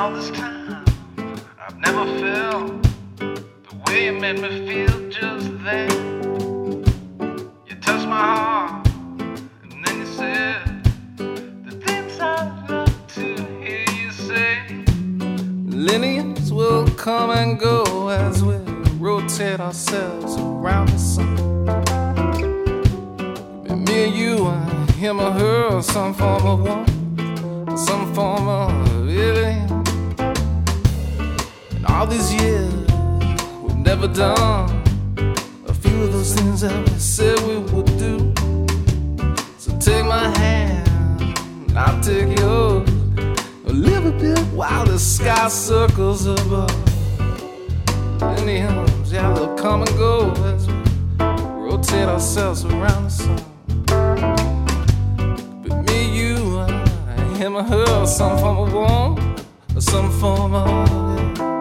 all this time, I've never felt the way you made me feel just then. You touched my heart, and then you said the things I'd love to hear you say. Millenniums will come and go as we rotate ourselves around the sun. Me and you, him or her, some form of one, some form of living. And all these years we've never done a few of those things that we said we would do. So take my hand, and I'll take yours. We'll live a bit while the sky circles above. And the hymns, yeah, they'll come and go as we rotate ourselves around the sun. But me, you, him or her, some form of warmth, or some form of